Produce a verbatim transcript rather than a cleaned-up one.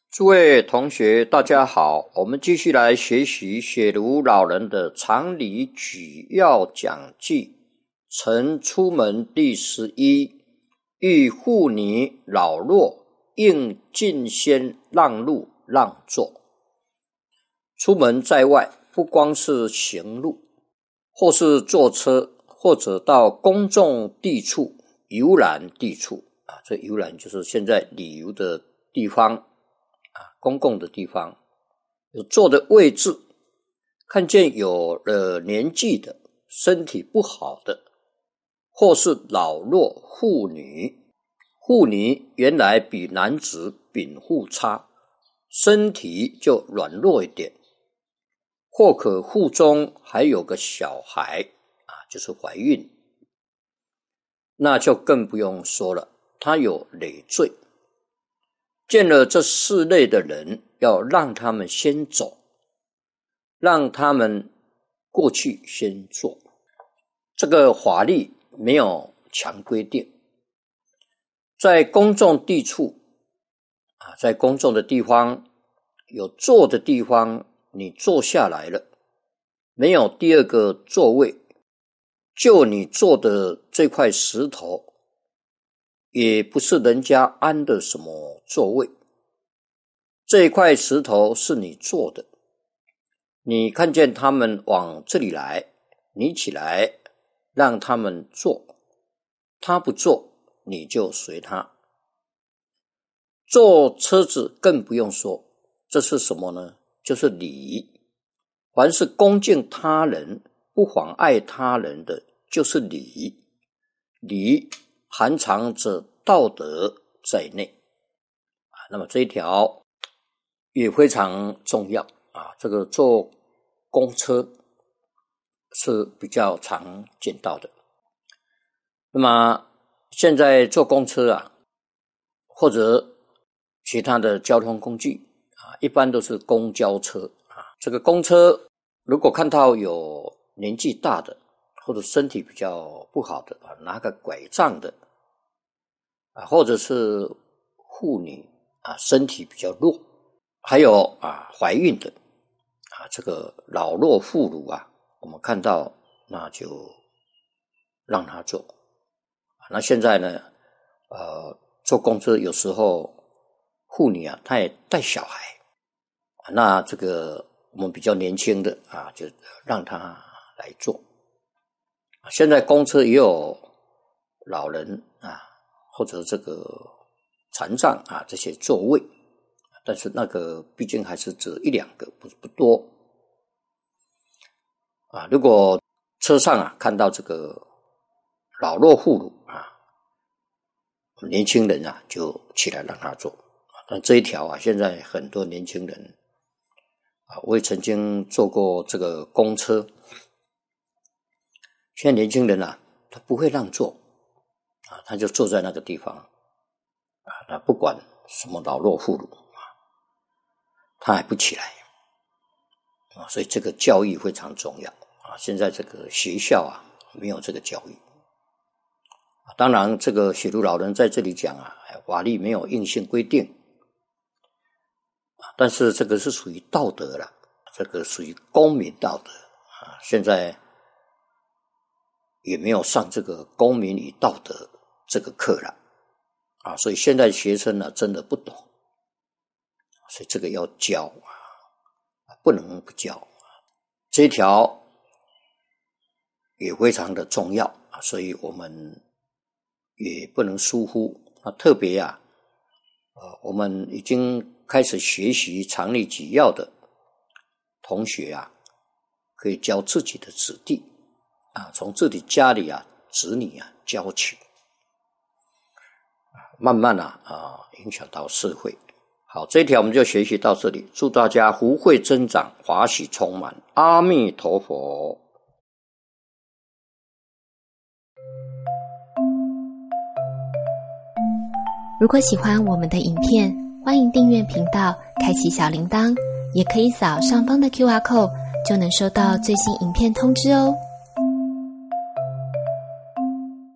诸位同学大家好，我们继续来学习雪庐老人的常理举要讲记，晨出门第十一，遇妇女老弱，应进先让路让座。出门在外，不光是行路，或是坐车，或者到公众地处、游览地处啊，这游览就是现在旅游的地方啊，公共的地方，有坐的位置，看见有了年纪的、身体不好的，或是老弱妇女。妇女原来比男子禀赋差，身体就软弱一点，或可腹中还有个小孩啊，就是怀孕，那就更不用说了，他有累赘。见了这四类的人，要让他们先走，让他们过去先做。这个法律没有强规定，在公众地处啊，在公众的地方有坐的地方，你坐下来了，没有第二个座位，就你坐的这块石头，也不是人家安的什么座位，这块石头是你坐的，你看见他们往这里来，你起来让他们坐，他不坐你就随他。坐车子更不用说，这是什么呢？就是礼。凡是恭敬他人，不妨碍他人的，就是礼。礼含藏着道德在内啊，那么这一条也非常重要啊。这个坐公车是比较常见到的。那么现在坐公车啊，或者其他的交通工具啊，一般都是公交车啊。这个公车如果看到有年纪大的，或者身体比较不好的啊，拿个拐杖的啊，或者是妇女啊，身体比较弱，还有啊怀孕的啊，这个老弱妇孺啊，我们看到那就让他坐。那现在呢，呃，坐公车有时候妇女啊，她也带小孩，那这个我们比较年轻的啊，就让他来坐。现在公车也有老人啊，或者这个残障啊这些座位，但是那个毕竟还是只一两个，不不多啊。如果车上啊看到这个老弱妇孺啊，年轻人啊就起来让他坐。但这一条啊，现在很多年轻人啊，我也曾经坐过这个公车。现在年轻人啊，他不会让座啊，他就坐在那个地方啊，他不管什么老弱妇孺啊，他还不起来啊，所以这个教育非常重要啊。现在这个学校啊，没有这个教育啊。当然，这个雪庐老人在这里讲啊，法律没有硬性规定啊，但是这个是属于道德了，这个属于公民道德啊。现在也没有上这个公民与道德这个课了啊，所以现在学生呢真的不懂，所以这个要教啊，不能不教啊。这一条也非常的重要啊，所以我们也不能疏忽啊。特别啊，呃，我们已经开始学习常理举要的同学啊，可以教自己的子弟啊，从自己家里啊，子女啊教起，慢慢啊啊影响到社会。好，这一条我们就学习到这里。祝大家福慧增长，法喜充满。阿弥陀佛。 如果喜欢我们的影片，欢迎订阅频道，开启小铃铛，也可以扫上方的 Q R code，就能收到最新影片通知哦。